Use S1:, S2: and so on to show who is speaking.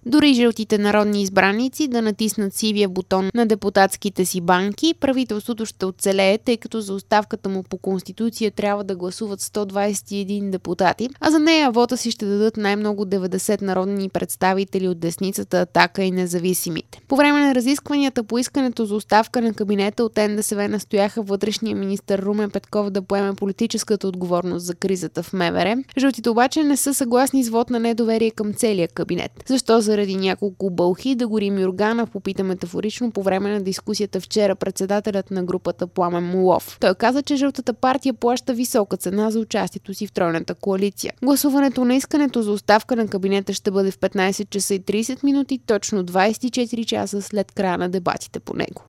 S1: Дори жълтите народни избраници да натиснат сивия бутон на депутатските си банки, правителството ще оцелее, тъй като за оставката му по Конституция трябва да гласуват 121 депутати, а за нея вота си ще дадат най-много 90 народни представители от десницата, Атака и независимите. По време на разискванията по искането за оставка на кабинета от НДСВ настояха вътрешния министър Румен Петков да поеме политическата отговорност за кризата в МВР. Жълтите обаче не са съгласни с вот на недоверие към целия кабинет. Защо заради няколко бълхи да гори Мюргана, попита метафорично по време на дискусията вчера председателят на групата Пламен Моллов. Той каза, че жълтата партия плаща висока цена за участието си в тройната коалиция. Гласуването на искането за оставка на кабинета ще бъде в 15 часа и 30 минути, точно 24 часа след края на дебатите по него.